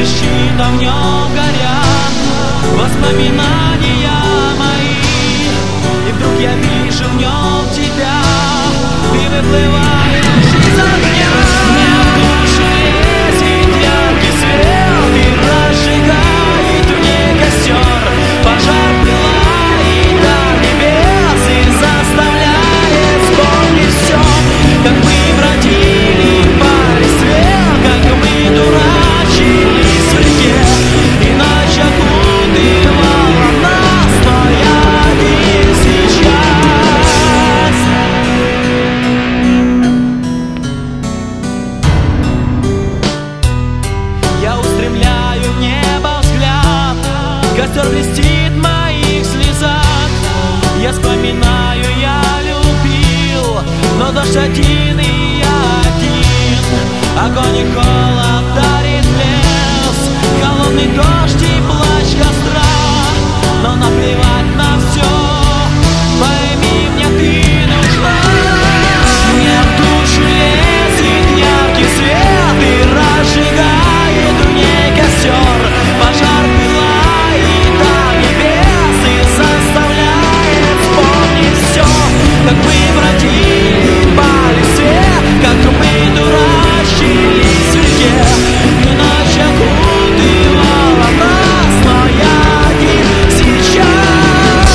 трещит огнем горят воспоминания мои. И вдруг я вижу в нем тебя, ты выплываешь из огня. Мне в душу лезет яркий свет и разжигает в ней костер. Пожар пылает до небес и заставляет вспомнить все, как мы бродили по листве, как мы дурачились в реке, и ночь окутывала нас, но я один сейчас. Я устремляю в небо взгляд, костер блестит в моих слезах. Я вспоминаю, я любил, но дождь один и я один. Огонь и холод дарит лес, холодный дождь и плач костра. Но наплевать на все, пойми, мне ты нужна. Мне в душу лезет яркий свет и разжигает в ней костер. Пожар пылает до небес и заставляет вспомнить все, как мы бродили по листве, как мы дурачились в реке, и ночь окутывала нас, но я один сейчас.